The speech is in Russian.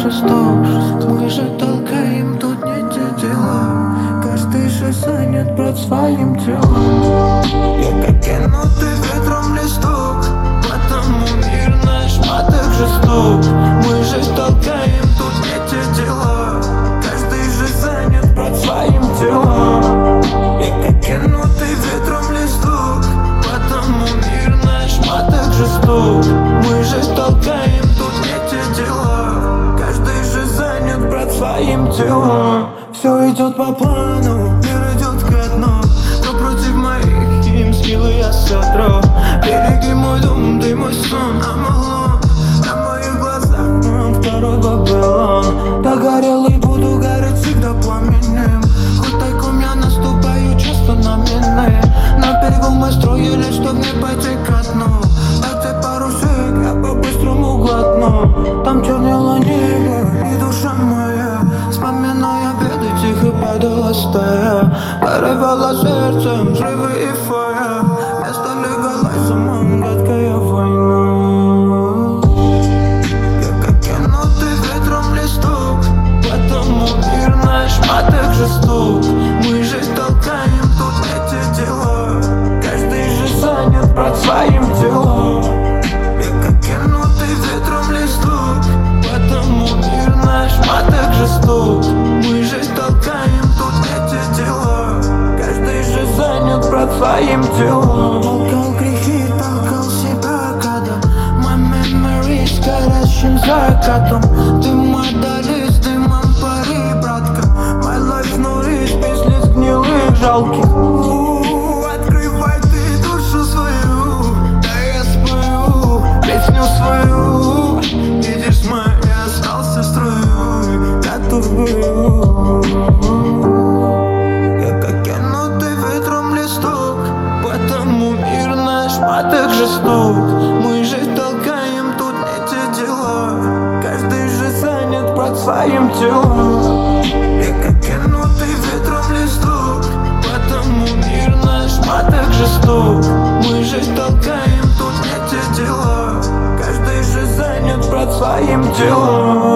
жесток. Мы же толкаем тут не те дела. Каждый же занят, брат, своим телом. Я как кинутый ветром листок, потому мир наш маток жесток. Мы же толкаем тут не те дела. Каждый же занят, брат, своим телом. Я как кинутый ветром листок, потому мир наш маток жесток. Мы же толкаем тут не те дела. Каждый же занят, брат, своим телом. Все идет по плану, мир идет ко дну. Но против моих им силы я сотру. Береги мой дом, ты мой сон, Амалон. На моих глазах второй Вавилон. Догорелый буду гореть всегда пламенем. Хоть тайком я наступаю часто на мины. На берегу мы строили, чтоб не пойти ко дну. Дайте пару шаг, я по-быстрому глотну. Там чернело небо и душа моя, вспоминая беды, тихо падала стая. Порывала сердцем взрывы и фая. Место легалайзом, гадкая война. Я как кинутый ветром листок, потому мир наш маток жесток. Мы же толкаем тут не те дела. Каждый же занят, брат, своим телом. Я как кинутый ветром листок, потому мир наш маток жесток. Мы же толкаем тут не те дела. Каждый же занят, брат, своим телом. Толкал грехи, толкал себя кадом. My memories горящим закатом. Дым отдали с дымом пари, братка. My life no rich, песни гнилых, жалких. Открывай ты душу свою, да я спою песню свою. Видишь, я остался в строю, готов бою. Я как кинутый ветром листок, потому мир наш маток жесток. Мы же толкаем тут не те дела. Каждый же занят, брат, своим телом. Я как кинутый ветром листок, потому мир наш маток жесток. Мы же толкаем тут не те дела. Каждый же занят, брат, своим телом.